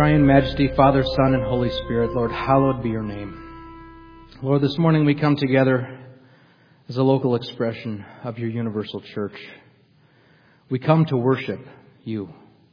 Triune Majesty, Father, Son, and Holy Spirit, Lord, hallowed be your name. Lord, this morning we come together as a local expression of your universal church. We come to worship you.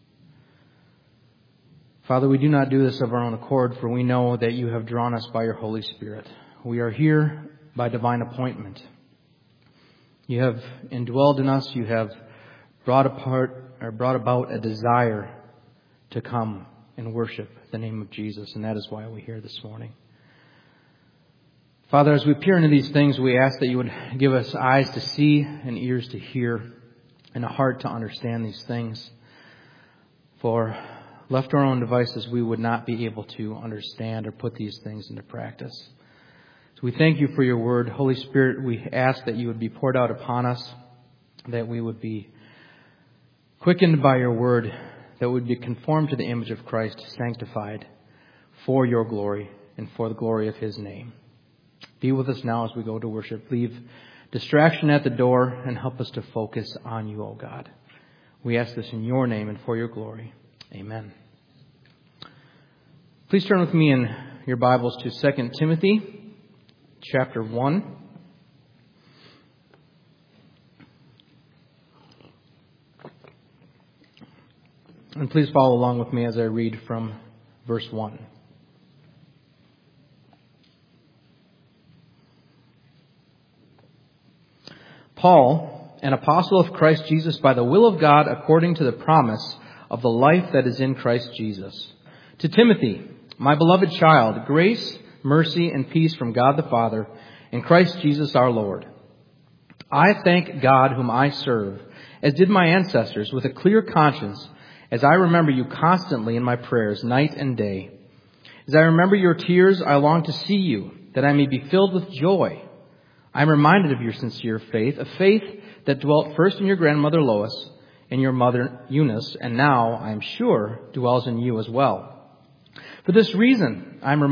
Father, we do not do this of our own accord, for we know that you have drawn us by your Holy Spirit. We are here by divine appointment. You have indwelled in us. You have brought about a desire to come and worship the name of Jesus, and that is why we're here this morning. Father, as we peer into these things, we ask that you would give us eyes to see and ears to hear and a heart to understand these things. For left to our own devices, we would not be able to understand or put these things into practice. So we thank you for your word. Holy Spirit, we ask that you would be poured out upon us, that we would be quickened by your word, that would be conformed to the image of Christ, sanctified for your glory and for the glory of his name. Be with us now as we go to worship. Leave distraction at the door and help us to focus on you, O God. We ask this in your name and for your glory. Amen. Please turn with me in your Bibles to 2 Timothy chapter 1. And please follow along with me as I read from verse 1. Paul, an apostle of Christ Jesus by the will of God according to the promise of the life that is in Christ Jesus. To Timothy, my beloved child, grace, mercy, and peace from God the Father and Christ Jesus our Lord. I thank God whom I serve, as did my ancestors, with a clear conscience, as I remember you constantly in my prayers, night and day. As I remember your tears, I long to see you, that I may be filled with joy. I am reminded of your sincere faith, a faith that dwelt first in your grandmother Lois and your mother Eunice, and now, I am sure, dwells in you as well. For this reason, I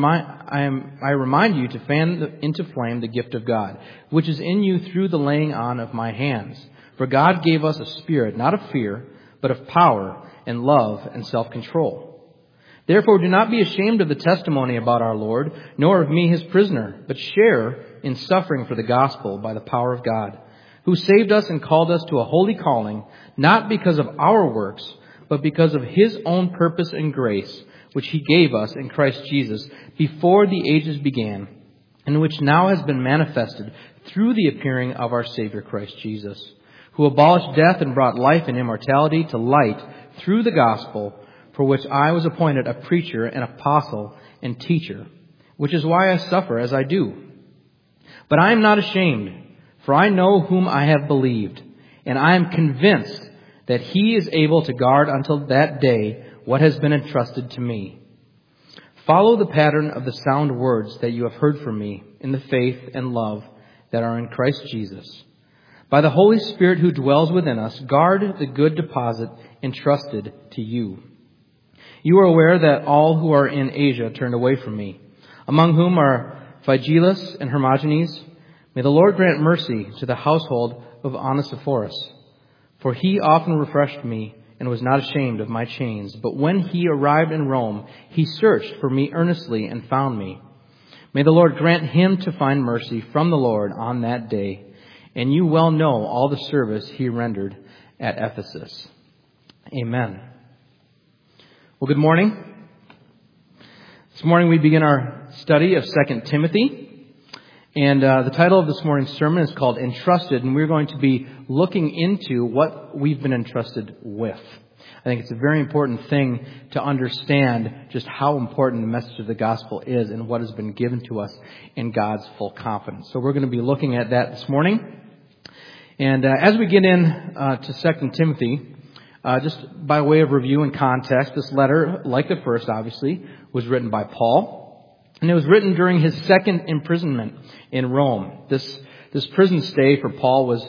remind you to fan into flame the gift of God, which is in you through the laying on of my hands. For God gave us a spirit, not of fear, but of power and love and self-control. Therefore, do not be ashamed of the testimony about our Lord, nor of me his prisoner, but share in suffering for the gospel by the power of God, who saved us and called us to a holy calling, not because of our works, but because of his own purpose and grace, which he gave us in Christ Jesus before the ages began, and which now has been manifested through the appearing of our Savior Christ Jesus, who abolished death and brought life and immortality to light through the gospel, for which I was appointed a preacher and apostle and teacher, which is why I suffer as I do. But I am not ashamed, for I know whom I have believed, and I am convinced that he is able to guard until that day what has been entrusted to me. Follow the pattern of the sound words that you have heard from me in the faith and love that are in Christ Jesus. By the Holy Spirit who dwells within us, guard the good deposit entrusted to you. You are aware that all who are in Asia turned away from me, among whom are Phygelus and Hermogenes. May the Lord grant mercy to the household of Onesiphorus, for he often refreshed me and was not ashamed of my chains. But when he arrived in Rome, he searched for me earnestly and found me. May the Lord grant him to find mercy from the Lord on that day. And you well know all the service he rendered at Ephesus. Amen. Well, good morning. This morning we begin our study of 2 Timothy. And the title of this morning's sermon is called Entrusted. And we're going to be looking into what we've been entrusted with. I think it's a very important thing to understand just how important the message of the gospel is and what has been given to us in God's full confidence. So we're going to be looking at that this morning. And as we get in to 2 Timothy, just by way of review and context, this letter, like the first, obviously, was written by Paul. And it was written during his second imprisonment in Rome. This prison stay for Paul was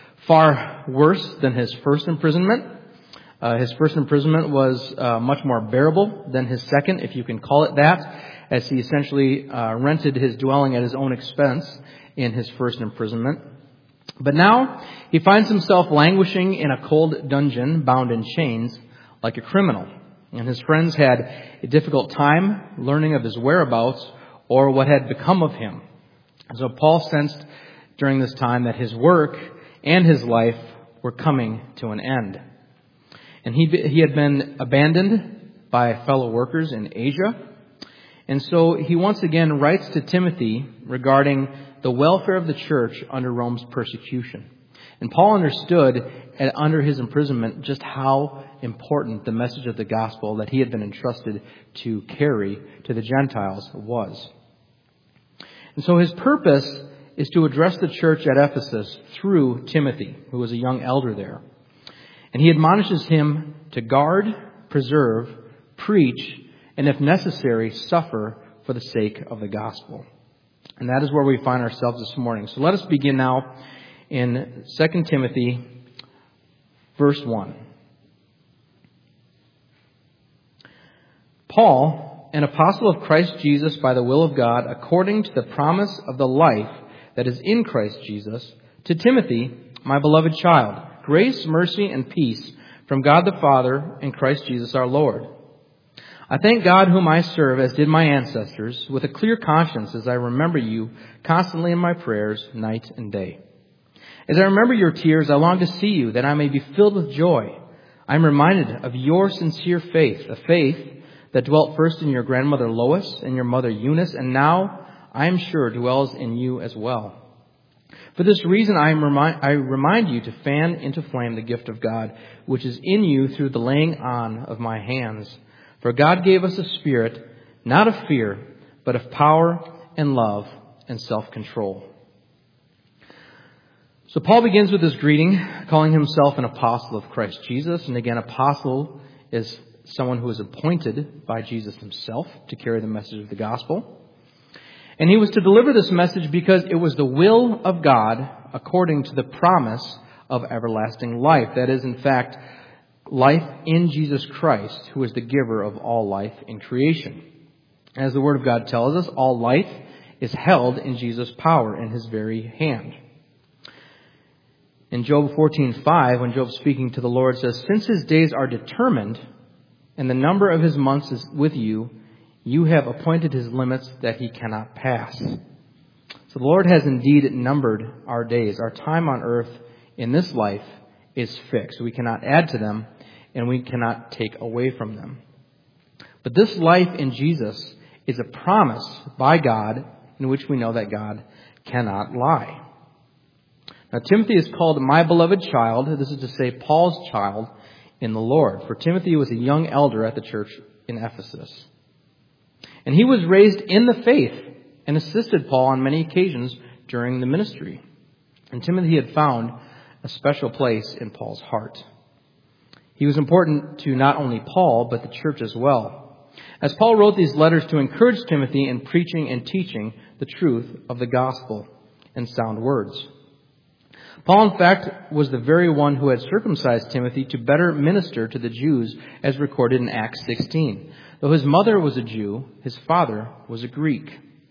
far worse than his first imprisonment. His first imprisonment was much more bearable than his second, if you can call it that, as he essentially rented his dwelling at his own expense in his first imprisonment. But now he finds himself languishing in a cold dungeon, bound in chains, like a criminal. and his friends had a difficult time learning of his whereabouts or what had become of him. So Paul sensed during this time that his work and his life were coming to an end. And he had been abandoned by fellow workers in Asia. And so he once again writes to Timothy regarding the welfare of the church under Rome's persecution. And Paul understood under his imprisonment just how important the message of the gospel that he had been entrusted to carry to the Gentiles was. And so his purpose is to address the church at Ephesus through Timothy, who was a young elder there. And he admonishes him to guard, preserve, preach, and if necessary, suffer for the sake of the gospel. And that is where we find ourselves this morning. So let us begin now in 2 Timothy, verse 1. Paul, an apostle of Christ Jesus by the will of God, according to the promise of the life that is in Christ Jesus, to Timothy, my beloved child, grace, mercy, and peace from God the Father and Christ Jesus our Lord. I thank God whom I serve, as did my ancestors, with a clear conscience as I remember you constantly in my prayers, night and day. As I remember your tears, I long to see you, that I may be filled with joy. I am reminded of your sincere faith, a faith that dwelt first in your grandmother Lois and your mother Eunice, and now I am sure dwells in you as well. For this reason, I remind you to fan into flame the gift of God, which is in you through the laying on of my hands. For God gave us a spirit, not of fear, but of power and love and self-control. So Paul begins with his greeting, calling himself an apostle of Christ Jesus. And again, apostle is someone who is appointed by Jesus himself to carry the message of the gospel. And he was to deliver this message because it was the will of God according to the promise of everlasting life. That is, in fact, life in Jesus Christ, who is the giver of all life in creation. As the Word of God tells us, all life is held in Jesus' power, in his very hand. In Job 14:5, when Job speaking to the Lord says, since his days are determined and the number of his months is with you, you have appointed his limits that he cannot pass. So the Lord has indeed numbered our days. Our time on earth in this life is fixed. We cannot add to them and we cannot take away from them. But this life in Jesus is a promise by God in which we know that God cannot lie. Now, Timothy is called my beloved child. This is to say Paul's child in the Lord. For Timothy was a young elder at the church in Ephesus. And he was raised in the faith and assisted Paul on many occasions during the ministry. And Timothy had found a special place in Paul's heart. He was important to not only Paul, but the church as well. As Paul wrote these letters to encourage Timothy in preaching and teaching the truth of the gospel and sound words. Paul, in fact, was the very one who had circumcised Timothy to better minister to the Jews, as recorded in Acts 16. Though his mother was a Jew, his father was a Greek.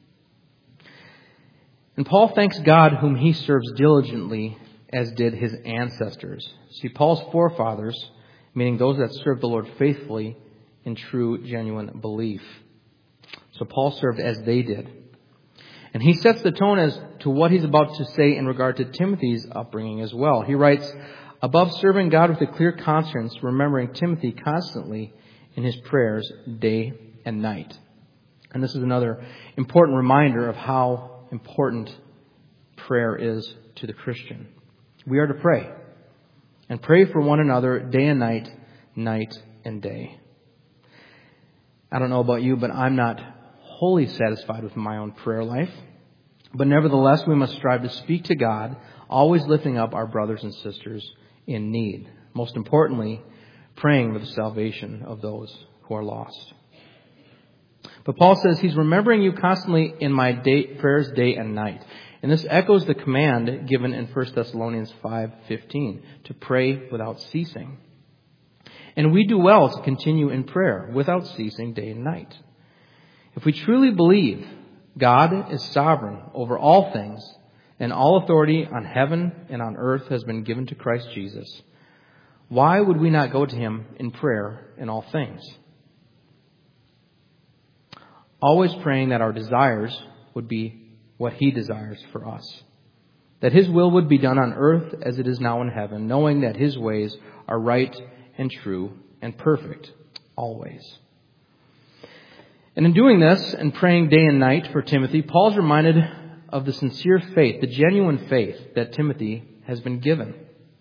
And Paul thanks God whom he serves diligently, as did his ancestors. See, Paul's forefathers, meaning those that served the Lord faithfully in true, genuine belief. So Paul served as they did. And he sets the tone as to what he's about to say in regard to Timothy's upbringing as well. He writes, above serving God with a clear conscience, remembering Timothy constantly in his prayers day and night. And this is another important reminder of how important prayer is to the Christian. We are to pray. And pray for one another day and night, night and day. I don't know about you, but I'm not wholly satisfied with my own prayer life. But nevertheless, we must strive to speak to God, always lifting up our brothers and sisters in need. Most importantly, praying for the salvation of those who are lost. But Paul says he's remembering you constantly in my prayers day and night. And this echoes the command given in 1 Thessalonians 5:15 to pray without ceasing. And we do well to continue in prayer without ceasing day and night. If we truly believe God is sovereign over all things and all authority on heaven and on earth has been given to Christ Jesus, why would we not go to him in prayer in all things? always praying that our desires would be what He desires for us, that His will would be done on earth as it is now in heaven, knowing that His ways are right and true and perfect, always. And in doing this and praying day and night for Timothy, Paul's reminded of the sincere faith, the genuine faith that Timothy has been given.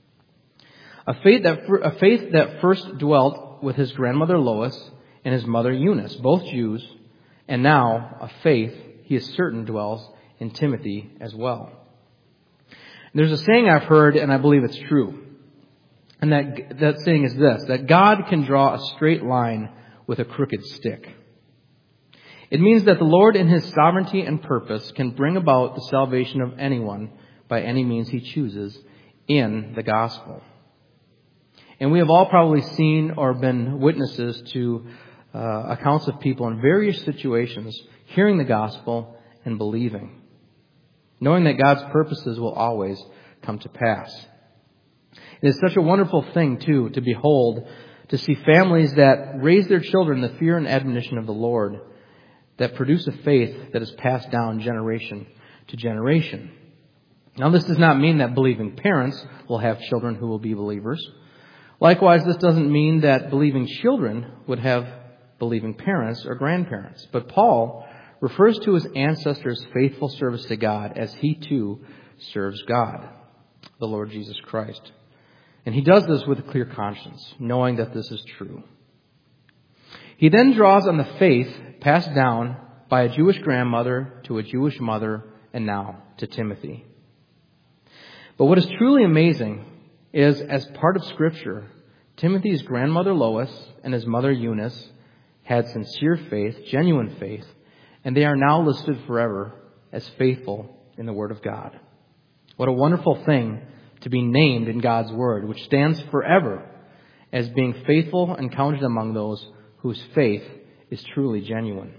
A faith that first dwelt with his grandmother Lois and his mother Eunice, both Jews, and now a faith he is certain dwells in Timothy as well. There's a saying I've heard, and I believe it's true. And that saying is this, that God can draw a straight line with a crooked stick. It means that the Lord in His sovereignty and purpose can bring about the salvation of anyone by any means He chooses in the gospel. And we have all probably seen or been witnesses to accounts of people in various situations hearing the gospel and believing, knowing that God's purposes will always come to pass. It is such a wonderful thing, too, to behold, to see families that raise their children in the fear and admonition of the Lord, that produce a faith that is passed down generation to generation. Now, this does not mean that believing parents will have children who will be believers. Likewise, this doesn't mean that believing children would have believing parents or grandparents. But Paul refers to his ancestors' faithful service to God as he too serves God, the Lord Jesus Christ. And he does this with a clear conscience, knowing that this is true. He then draws on the faith passed down by a Jewish grandmother to a Jewish mother and now to Timothy. But what is truly amazing is, as part of Scripture, Timothy's grandmother Lois and his mother Eunice had sincere faith, genuine faith, and they are now listed forever as faithful in the Word of God. What a wonderful thing to be named in God's Word, which stands forever as being faithful and counted among those whose faith is truly genuine.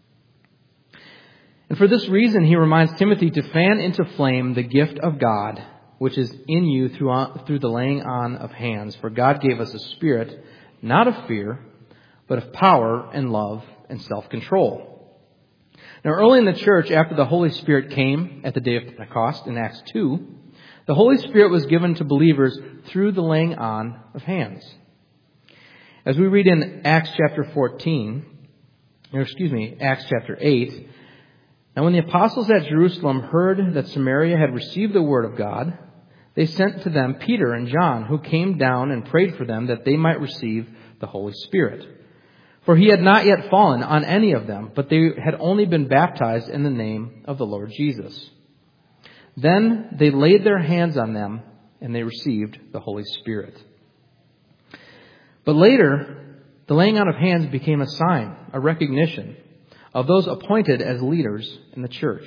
And for this reason, he reminds Timothy to fan into flame the gift of God, which is in you through the laying on of hands. For God gave us a spirit, not of fear, but of power and love and self-control. Now, early in the church, after the Holy Spirit came at the day of Pentecost in Acts 2, the Holy Spirit was given to believers through the laying on of hands. As we read in Acts chapter 8, now when the apostles at Jerusalem heard that Samaria had received the word of God, they sent to them Peter and John, who came down and prayed for them that they might receive the Holy Spirit. For he had not yet fallen on any of them, but they had only been baptized in the name of the Lord Jesus. Then they laid their hands on them, and they received the Holy Spirit. But later, the laying on of hands became a sign, a recognition of those appointed as leaders in the church.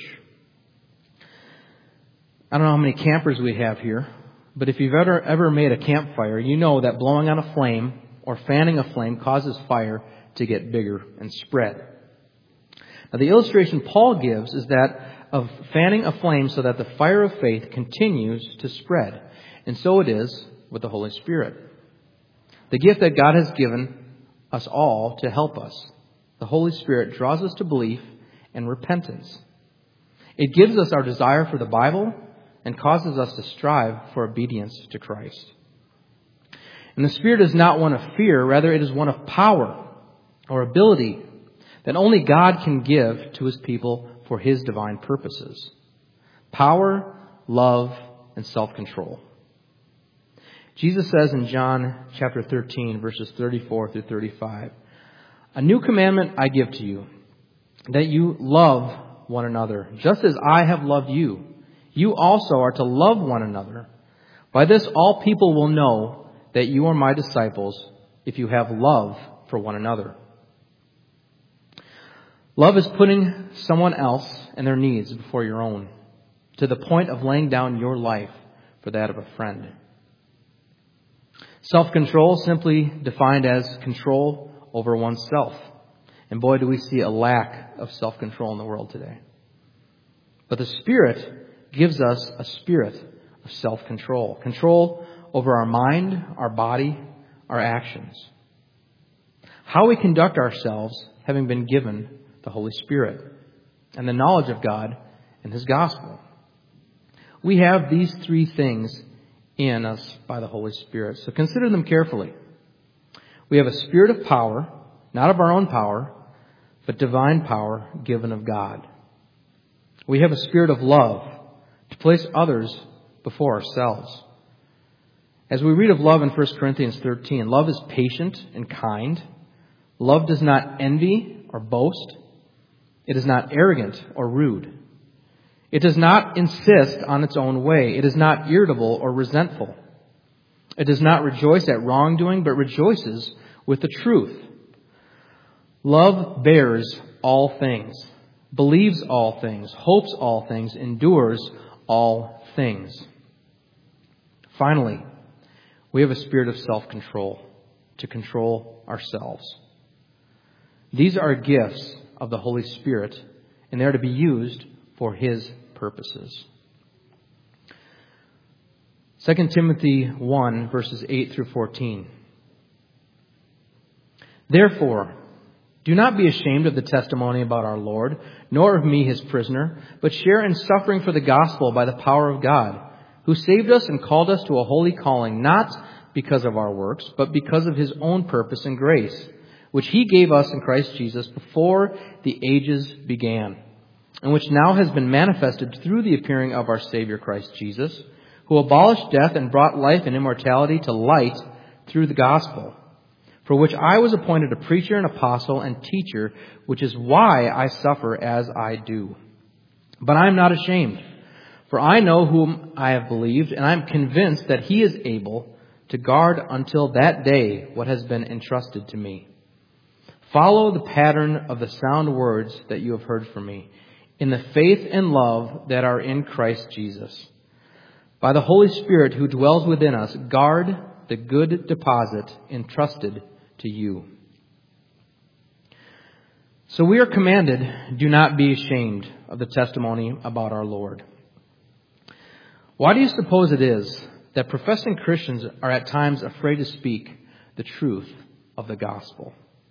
I don't know how many campers we have here, but if you've ever made a campfire, you know that blowing on a flame or fanning a flame causes fire to get bigger and spread. Now, the illustration Paul gives is that of fanning a flame so that the fire of faith continues to spread. And so it is with the Holy Spirit. The gift that God has given us all to help us. The Holy Spirit draws us to belief and repentance. It gives us our desire for the Bible and causes us to strive for obedience to Christ. And the Spirit is not one of fear, rather it is one of power or ability that only God can give to His people for His divine purposes. Power, love, and self-control. Jesus says in John chapter 13, verses 34 through 35, "A new commandment I give to you, that you love one another, just as I have loved you. You also are to love one another. By this all people will know that you are my disciples, if you have love for one another." Love is putting someone else and their needs before your own, to the point of laying down your life for that of a friend. Self-control, simply defined as control over oneself. And boy, do we see a lack of self-control in the world today. But the Spirit gives us a spirit of self-control. Control over our mind, our body, our actions. How we conduct ourselves, having been given the Holy Spirit, and the knowledge of God and His gospel. We have these three things in us by the Holy Spirit, so consider them carefully. We have a spirit of power, not of our own power, but divine power given of God. We have a spirit of love to place others before ourselves. As we read of love in 1 Corinthians 13, love is patient and kind. Love does not envy or boast. It is not arrogant or rude. It does not insist on its own way. It is not irritable or resentful. It does not rejoice at wrongdoing, but rejoices with the truth. Love bears all things, believes all things, hopes all things, endures all things. Finally, we have a spirit of self-control to control ourselves. These are gifts of the Holy Spirit, and they are to be used for His purposes. 2 Timothy 1, verses 8 through 14. Therefore, do not be ashamed of the testimony about our Lord, nor of me, His prisoner, but share in suffering for the gospel by the power of God, who saved us and called us to a holy calling, not because of our works, but because of His own purpose and grace, which He gave us in Christ Jesus before the ages began, and which now has been manifested through the appearing of our Savior Christ Jesus, who abolished death and brought life and immortality to light through the gospel, for which I was appointed a preacher and apostle and teacher, which is why I suffer as I do. But I am not ashamed, for I know whom I have believed, and I am convinced that He is able to guard until that day what has been entrusted to me. Follow the pattern of the sound words that you have heard from me, in the faith and love that are in Christ Jesus. By the Holy Spirit who dwells within us, guard the good deposit entrusted to you. So we are commanded, do not be ashamed of the testimony about our Lord. Why do you suppose it is that professing Christians are at times afraid to speak the truth of the gospel?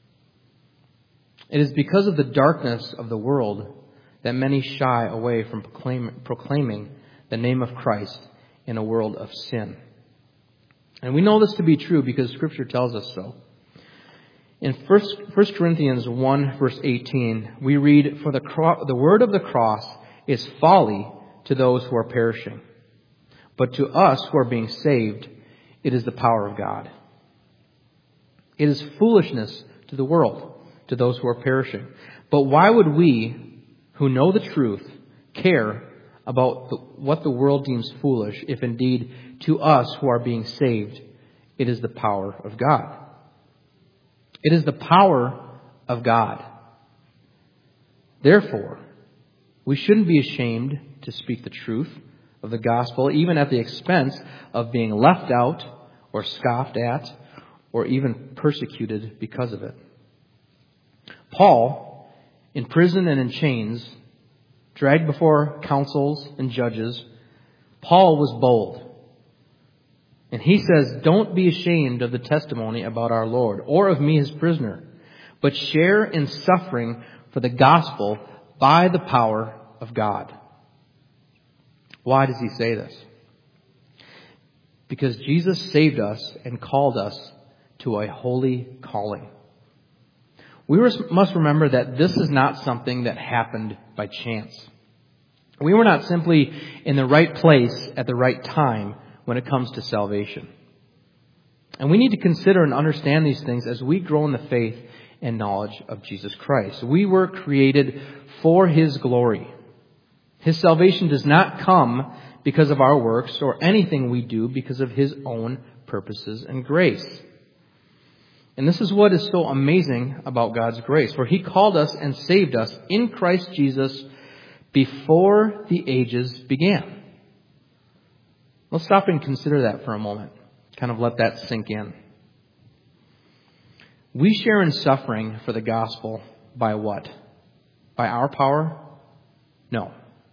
It is because of the darkness of the world that many shy away from proclaiming the name of Christ in a world of sin. And we know this to be true because Scripture tells us so. In 1 Corinthians 1, verse 18, we read, "For the word of the cross is folly to those who are perishing. But to us who are being saved, it is the power of God. It is foolishness to the world, to those who are perishing. But why would we, who know the truth, care about what the world deems foolish, if indeed to us who are being saved, it is the power of God?" It is the power of God. Therefore, we shouldn't be ashamed to speak the truth of the gospel, even at the expense of being left out or scoffed at or even persecuted because of it. Paul, in prison and in chains, dragged before councils and judges, Paul was bold. And he says, "Don't be ashamed of the testimony about our Lord, or of me, His prisoner, but share in suffering for the gospel by the power of God." Why does he say this? Because Jesus saved us and called us to a holy calling. We must remember that this is not something that happened by chance. We were not simply in the right place at the right time when it comes to salvation. And we need to consider and understand these things as we grow in the faith and knowledge of Jesus Christ. We were created for His glory. His salvation does not come because of our works or anything we do, because of His own purposes and grace. And this is what is so amazing about God's grace, for He called us and saved us in Christ Jesus before the ages began. Let's stop and consider that for a moment. Kind of let that sink in. We share in suffering for the gospel by what? By our power? No.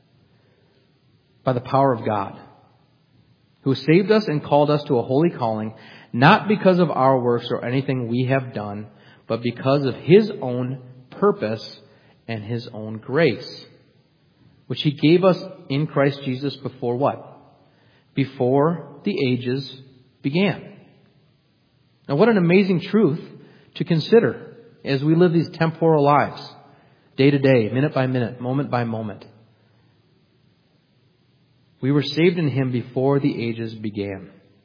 By the power of God, who saved us and called us to a holy calling, not because of our works or anything we have done, but because of His own purpose and His own grace, which He gave us in Christ Jesus before what? Before the ages began. Now what an amazing truth to consider as we live these temporal lives, day to day, minute by minute, moment by moment. We were saved in Him before the ages began.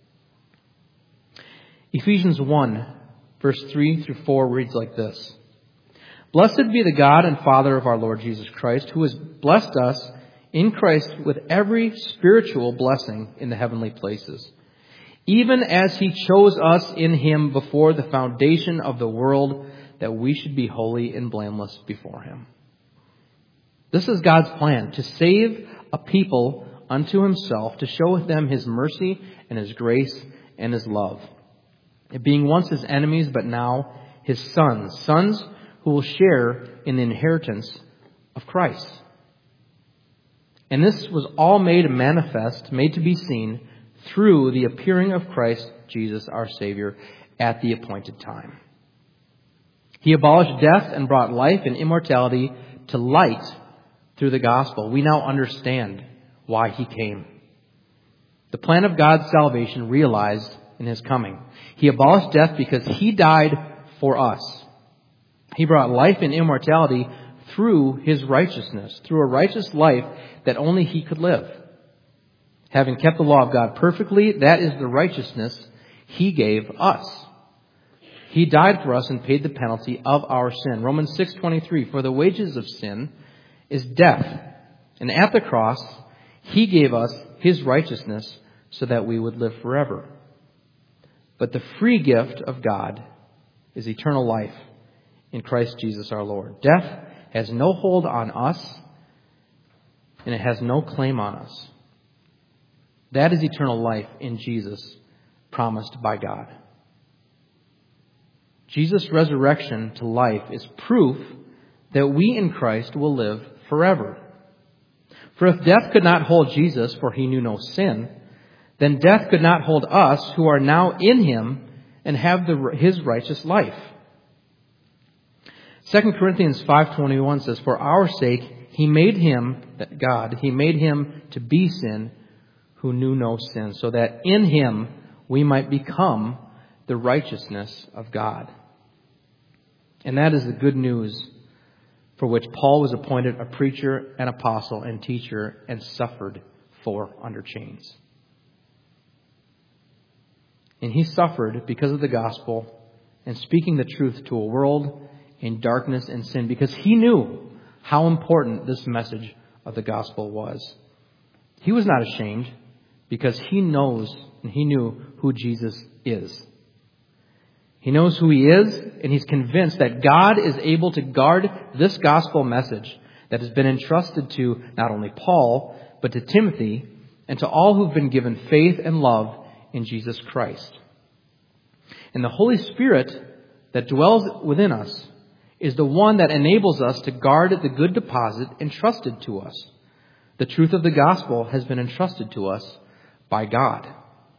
Ephesians 1, verse 3 through 4 reads like this. Blessed be the God and Father of our Lord Jesus Christ, who has blessed us in Christ with every spiritual blessing in the heavenly places, even as He chose us in Him before the foundation of the world, that we should be holy and blameless before Him. This is God's plan, to save a people unto Himself, to show them His mercy and His grace and His love. It being once His enemies, but now His sons who will share in the inheritance of Christ. And this was all made manifest, made to be seen, through the appearing of Christ Jesus our Savior at the appointed time. He abolished death and brought life and immortality to light through the gospel. We now understand why He came. The plan of God's salvation realized in His coming. He abolished death because He died for us. He brought life and immortality through His righteousness, through a righteous life that only He could live. Having kept the law of God perfectly, that is the righteousness He gave us. He died for us and paid the penalty of our sin. Romans 6:23, for the wages of sin is death. And at the cross, He gave us His righteousness so that we would live forever. But the free gift of God is eternal life in Christ Jesus our Lord. Death has no hold on us, and it has no claim on us. That is eternal life in Jesus, promised by God. Jesus' resurrection to life is proof that we in Christ will live forever. For if death could not hold Jesus, for He knew no sin, then death could not hold us who are now in Him and have His righteous life. 2 Corinthians 5:21 says, for our sake He made Him, that God, He made Him to be sin who knew no sin, so that in Him we might become the righteousness of God. And that is the good news for which Paul was appointed a preacher, an apostle, and teacher, and suffered for under chains. And he suffered because of the gospel and speaking the truth to a world in darkness and sin, because he knew how important this message of the gospel was. He was not ashamed because he knows and he knew who Jesus is. He knows who He is, and he's convinced that God is able to guard this gospel message that has been entrusted to not only Paul, but to Timothy and to all who've been given faith and love in Jesus Christ. And the Holy Spirit that dwells within us is the one that enables us to guard the good deposit entrusted to us. The truth of the gospel has been entrusted to us by God.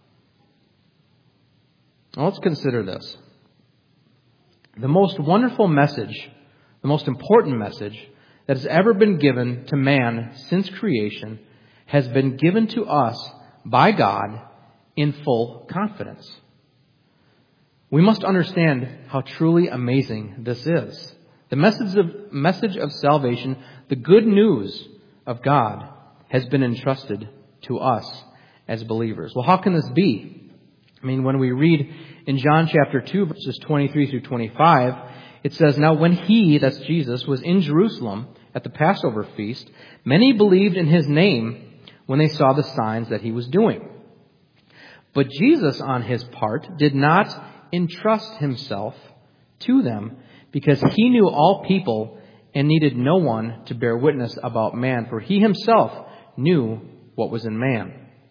Now let's consider this. The most wonderful message, the most important message that has ever been given to man since creation has been given to us by God in full confidence. We must understand how truly amazing this is. The message of salvation, the good news of God, has been entrusted to us as believers. Well, how can this be? I mean, when we read in John chapter 2, verses 23 through 25, it says, now when He, that's Jesus, was in Jerusalem at the Passover feast, many believed in His name when they saw the signs that He was doing. But Jesus, on His part, did not entrust Himself to them, because He knew all people and needed no one to bear witness about man, for He Himself knew what was in man.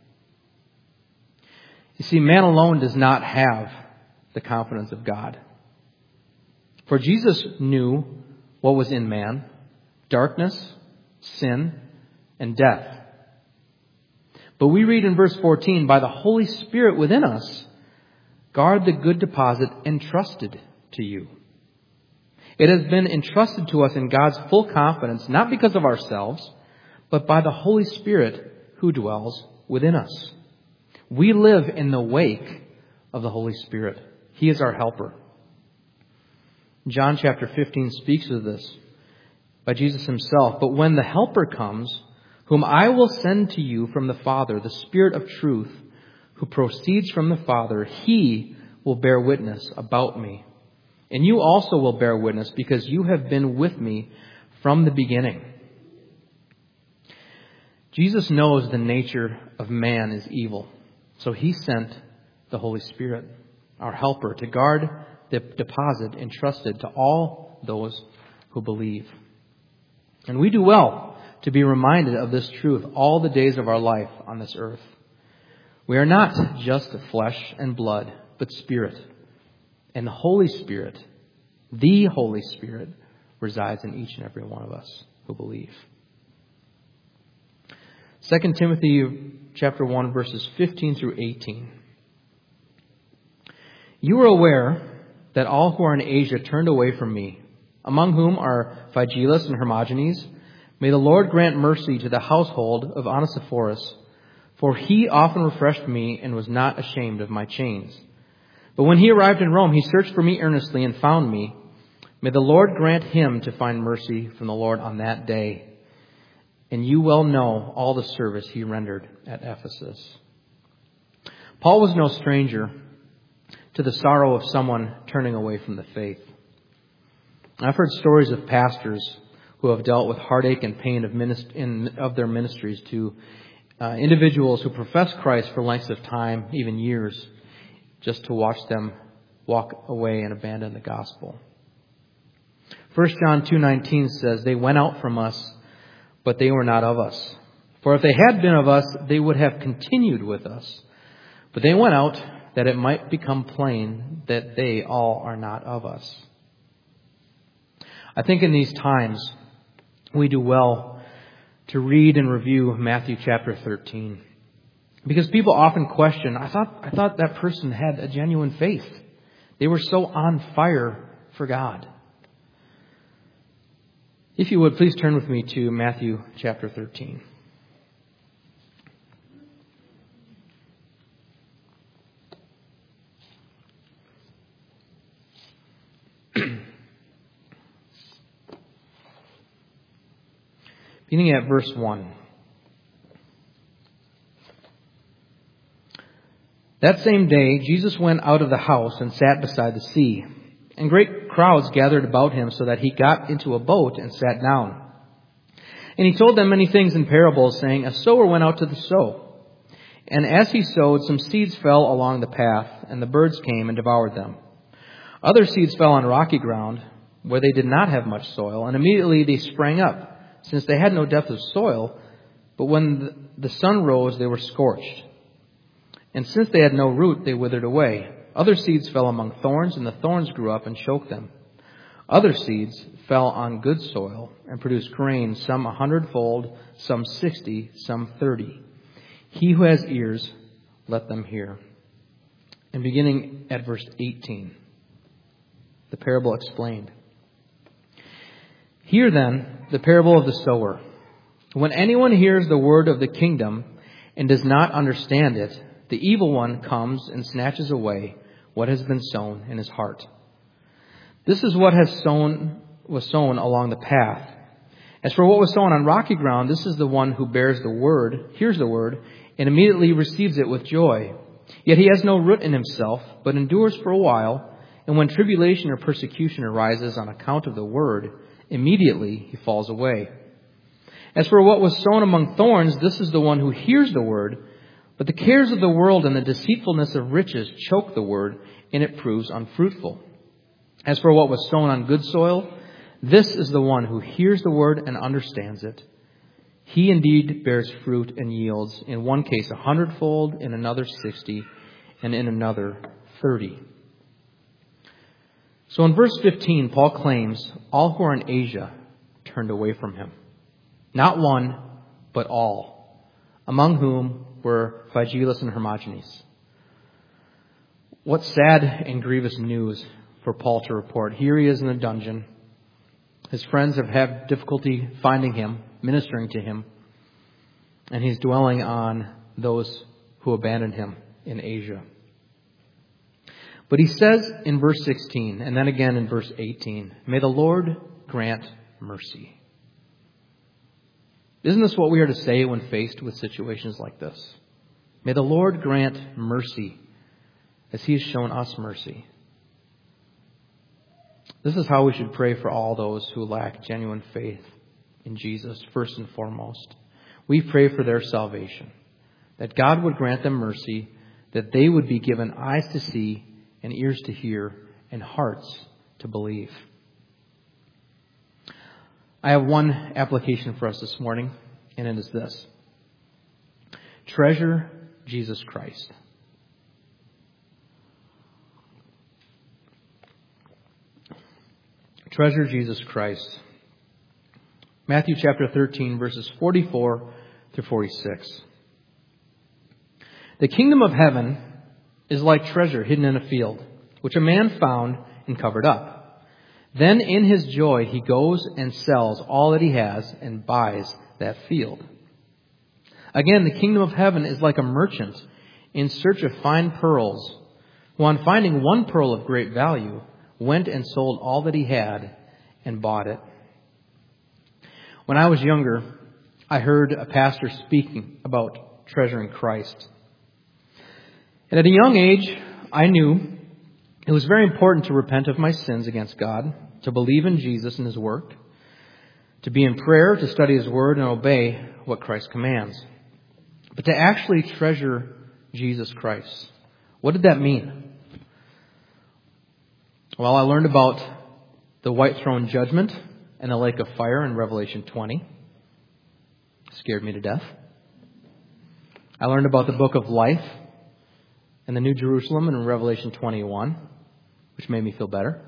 You see, man alone does not have the confidence of God. For Jesus knew what was in man: darkness, sin, and death. But we read in verse 14, by the Holy Spirit within us, guard the good deposit entrusted to you. It has been entrusted to us in God's full confidence, not because of ourselves, but by the Holy Spirit who dwells within us. We live in the wake of the Holy Spirit. He is our helper. John chapter 15 speaks of this by Jesus himself. But when the helper comes, whom I will send to you from the Father, the Spirit of truth, who proceeds from the Father, he will bear witness about me. And you also will bear witness because you have been with me from the beginning. Jesus knows the nature of man is evil. So he sent the Holy Spirit, our helper, to guard the deposit entrusted to all those who believe. And we do well to be reminded of this truth all the days of our life on this earth. We are not just flesh and blood, but spirit. And the Holy Spirit, resides in each and every one of us who believe. 2 Timothy chapter 1, verses 15 through 18. You are aware that all who are in Asia turned away from me, among whom are Phygelus and Hermogenes. May the Lord grant mercy to the household of Onesiphorus, for he often refreshed me and was not ashamed of my chains. But when he arrived in Rome, he searched for me earnestly and found me. May the Lord grant him to find mercy from the Lord on that day. And you well know all the service he rendered at Ephesus. Paul was no stranger to the sorrow of someone turning away from the faith. I've heard stories of pastors who have dealt with heartache and pain of their ministries to individuals who profess Christ for lengths of time, even years, just to watch them walk away and abandon the gospel. 1 John 2:19 says, they went out from us, but they were not of us. For if they had been of us, they would have continued with us. But they went out that it might become plain that they all are not of us. I think in these times, we do well to read and review Matthew chapter 13. Because people often question, I thought that person had a genuine faith. They were so on fire for God. If you would, please turn with me to Matthew chapter 13. Beginning at verse 1. That same day, Jesus went out of the house and sat beside the sea. And great crowds gathered about him so that he got into a boat and sat down. And he told them many things in parables, saying, a sower went out to sow. And as he sowed, some seeds fell along the path, and the birds came and devoured them. Other seeds fell on rocky ground, where they did not have much soil, and immediately they sprang up, since they had no depth of soil. But when the sun rose, they were scorched. And since they had no root, they withered away. Other seeds fell among thorns, and the thorns grew up and choked them. Other seeds fell on good soil and produced grain, some 100-fold, some 60, some 30. He who has ears, let them hear. And beginning at verse 18, the parable explained. Hear then the parable of the sower. When anyone hears the word of the kingdom and does not understand it, the evil one comes and snatches away what has been sown in his heart. This is what was sown along the path. As for what was sown on rocky ground, this is the one who hears the word, and immediately receives it with joy. Yet he has no root in himself, but endures for a while, and when tribulation or persecution arises on account of the word, immediately he falls away. As for what was sown among thorns, this is the one who hears the word, but the cares of the world and the deceitfulness of riches choke the word, and it proves unfruitful. As for what was sown on good soil, this is the one who hears the word and understands it. He indeed bears fruit and yields, in one case 100-fold, in another 60, and in another 30. So in verse 15, Paul claims all who are in Asia turned away from him. Not one, but all, among whom were Phygelus and Hermogenes. What sad and grievous news for Paul to report. Here he is in a dungeon, His friends have had difficulty finding him, ministering to him, and he's dwelling on those who abandoned him in Asia. But he says in verse 16, and then again in verse 18, "May the Lord grant mercy." Isn't this what we are to say when faced with situations like this? May the Lord grant mercy as He has shown us mercy. This is how we should pray for all those who lack genuine faith in Jesus, first and foremost. We pray for their salvation, that God would grant them mercy, that they would be given eyes to see and ears to hear and hearts to believe. I have one application for us this morning, and it is this. Treasure Jesus Christ. Treasure Jesus Christ. Matthew chapter 13, verses 44 through 46. The kingdom of heaven is like treasure hidden in a field, which a man found and covered up. Then in his joy he goes and sells all that he has and buys that field. Again, the kingdom of heaven is like a merchant in search of fine pearls, who on finding one pearl of great value, went and sold all that he had and bought it. When I was younger, I heard a pastor speaking about treasuring Christ. And at a young age, I knew it was very important to repent of my sins against God, to believe in Jesus and His work, to be in prayer, to study His Word, and obey what Christ commands. But to actually treasure Jesus Christ, what did that mean? Well, I learned about the white throne judgment and the lake of fire in Revelation 20. Scared me to death. I learned about the book of life and the New Jerusalem in Revelation 21, which made me feel better.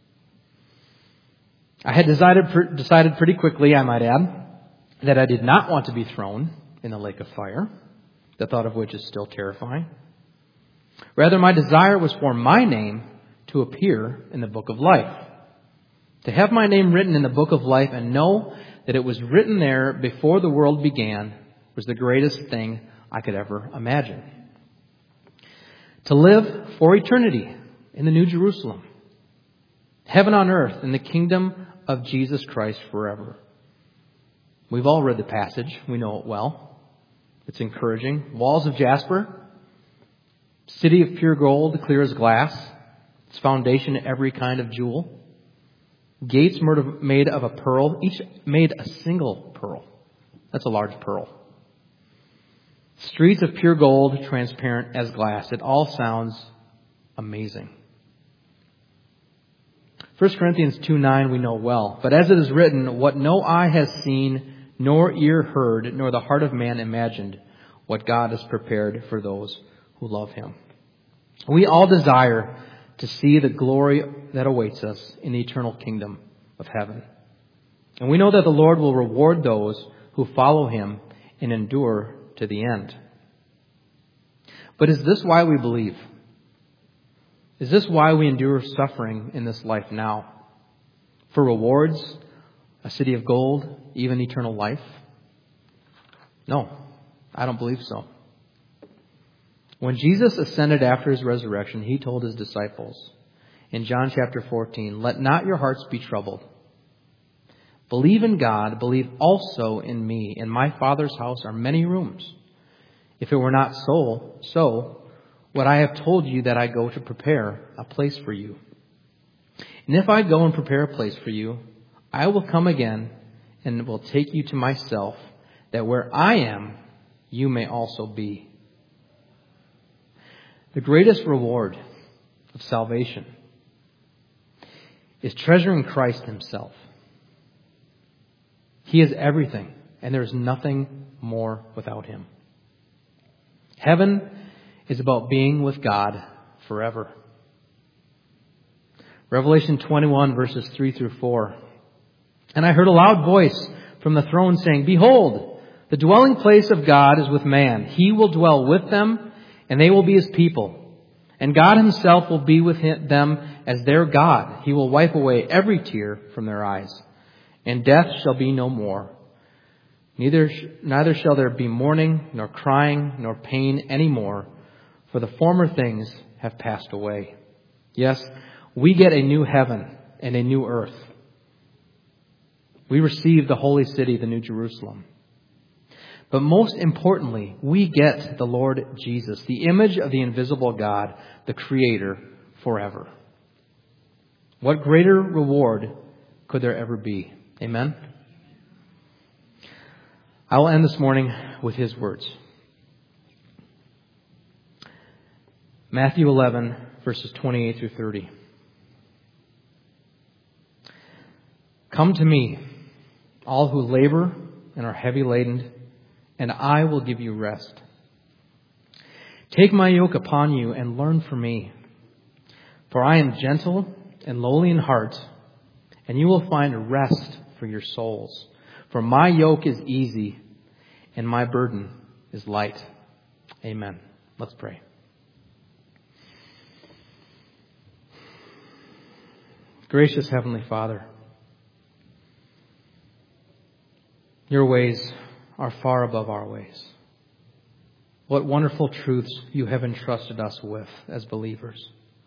I had decided pretty quickly, I might add, that I did not want to be thrown in the lake of fire, the thought of which is still terrifying. Rather, my desire was for my name to appear in the book of life. To have my name written in the book of life and know that it was written there before the world began was the greatest thing I could ever imagine. To live for eternity in the New Jerusalem, heaven on earth, in the kingdom of Jesus Christ forever. We've all read the passage. We know it well. It's encouraging. Walls of jasper, city of pure gold, clear as glass, its foundation every kind of jewel. Gates made of a pearl, each made a single pearl. That's a large pearl. Streets of pure gold, transparent as glass. It all sounds amazing. 1 Corinthians 2:9 we know well. But as it is written, what no eye has seen, nor ear heard, nor the heart of man imagined, what God has prepared for those who love Him. We all desire to see the glory that awaits us in the eternal kingdom of heaven. And we know that the Lord will reward those who follow Him and endure to the end. But is this why we believe? Is this why we endure suffering in this life now? For rewards, a city of gold, even eternal life? No, I don't believe so. When Jesus ascended after His resurrection, He told His disciples in John chapter 14, "Let not your hearts be troubled. Believe in God, believe also in me. In my Father's house are many rooms. If it were not so, would I have told you that I go to prepare a place for you? And if I go and prepare a place for you, I will come again and will take you to myself, that where I am, you may also be." The greatest reward of salvation is treasuring Christ Himself. He is everything, and there is nothing more without Him. Heaven is about being with God forever. Revelation 21, verses 3 through 4. "And I heard a loud voice from the throne saying, 'Behold, the dwelling place of God is with man. He will dwell with them, and they will be His people. And God Himself will be with them as their God. He will wipe away every tear from their eyes. and death shall be no more. Neither shall there be mourning, nor crying, nor pain any more, for the former things have passed away. Yes, we get a new heaven and a new earth. We receive the holy city, the New Jerusalem. But most importantly, we get the Lord Jesus, the image of the invisible God, the Creator, forever. What greater reward could there ever be? Amen? I will end this morning with his words. Matthew 11, verses 28 through 30. Come to me, all who labor and are heavy laden, and I will give you rest. Take my yoke upon you and learn from me, for I am gentle and lowly in heart, and you will find rest for your souls. For my yoke is easy and my burden is light. Amen. Let's pray. Gracious Heavenly Father, your ways are far above our ways. What wonderful truths you have entrusted us with as believers.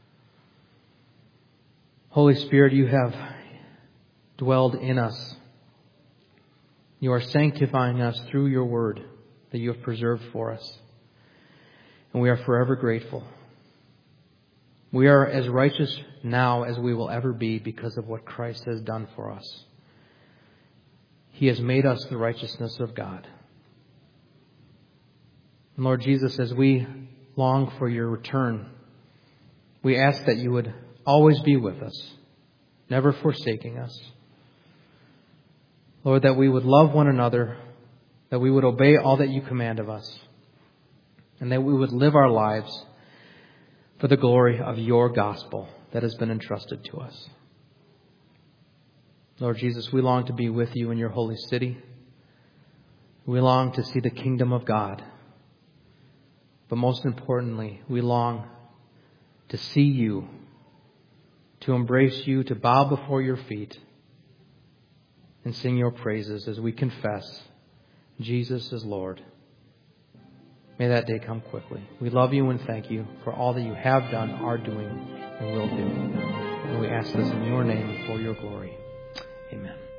Holy Spirit, you have dwelled in us. You are sanctifying us through your word that you have preserved for us. And we are forever grateful. We are as righteous now as we will ever be because of what Christ has done for us. He has made us the righteousness of God. And Lord Jesus, as we long for your return, we ask that you would always be with us, never forsaking us. Lord, that we would love one another, that we would obey all that you command of us, and that we would live our lives for the glory of your gospel that has been entrusted to us. Lord Jesus, we long to be with you in your holy city. We long to see the kingdom of God. But most importantly, we long to see you, to embrace you, to bow before your feet, and sing your praises as we confess Jesus is Lord. May that day come quickly. We love you and thank you for all that you have done, are doing, and will do. And we ask this in your name and for your glory. Amen.